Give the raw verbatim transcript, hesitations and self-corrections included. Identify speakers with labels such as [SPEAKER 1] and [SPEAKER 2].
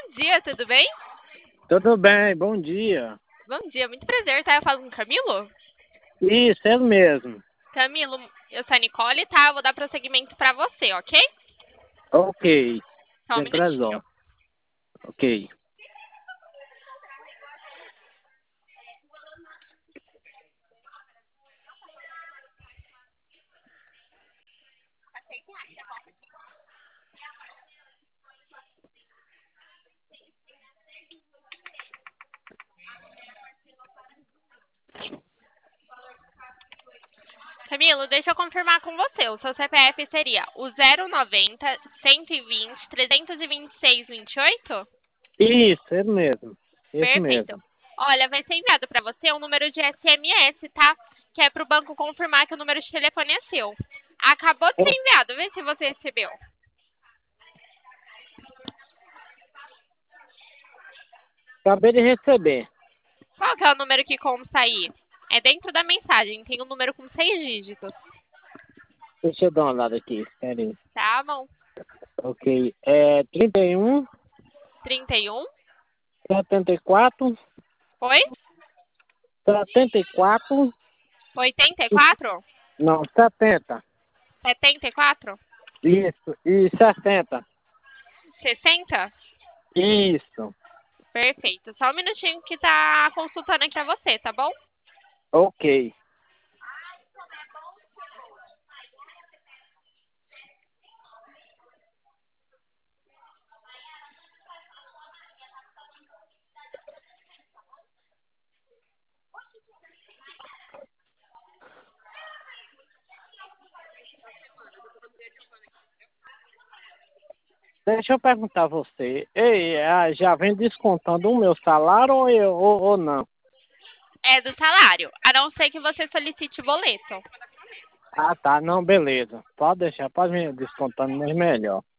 [SPEAKER 1] dia, tudo bem?
[SPEAKER 2] Tudo bem, bom dia.
[SPEAKER 1] Bom dia, muito prazer, tá? Eu falo com o Camilo?
[SPEAKER 2] Isso, é mesmo.
[SPEAKER 1] Camilo, eu sou a Nicole, tá? Eu vou dar prosseguimento pra você, ok?
[SPEAKER 2] Ok,
[SPEAKER 1] Só um
[SPEAKER 2] sem
[SPEAKER 1] minutinho.
[SPEAKER 2] razão. Ok.
[SPEAKER 1] Camilo, deixa eu confirmar com você. O seu C P F seria o zero noventa, cento e vinte, trezentos e vinte e seis, vinte e oito?
[SPEAKER 2] Isso, é mesmo. Esse
[SPEAKER 1] Perfeito.
[SPEAKER 2] mesmo.
[SPEAKER 1] Olha, vai ser enviado pra você um número de S M S, tá? Que é pro banco confirmar que o número de telefone é seu. Acabou de ser
[SPEAKER 2] Oh,
[SPEAKER 1] enviado, vê se você recebeu.
[SPEAKER 2] acabei de receber.
[SPEAKER 1] Qual que é o número que consta aí? É dentro da mensagem, tem um número com seis dígitos.
[SPEAKER 2] Deixa eu dar uma olhada aqui. Espera aí.
[SPEAKER 1] Tá bom?
[SPEAKER 2] Ok. É trinta e um,
[SPEAKER 1] trinta e um.
[SPEAKER 2] setenta e quatro,
[SPEAKER 1] Oi?
[SPEAKER 2] setenta e quatro,
[SPEAKER 1] oitenta e quatro?
[SPEAKER 2] não, setenta.
[SPEAKER 1] setenta e quatro?
[SPEAKER 2] Isso, e sessenta.
[SPEAKER 1] sessenta?
[SPEAKER 2] Isso.
[SPEAKER 1] Perfeito. Só um minutinho que tá consultando aqui pra você, tá bom?
[SPEAKER 2] Ok. Deixa eu perguntar a você. Ei, ah, já vem descontando o meu salário ou, eu, ou, ou não?
[SPEAKER 1] É do salário, a não ser que você solicite boleto.
[SPEAKER 2] Ah, tá. Não, beleza. Pode deixar, pode me descontando, mas melhor.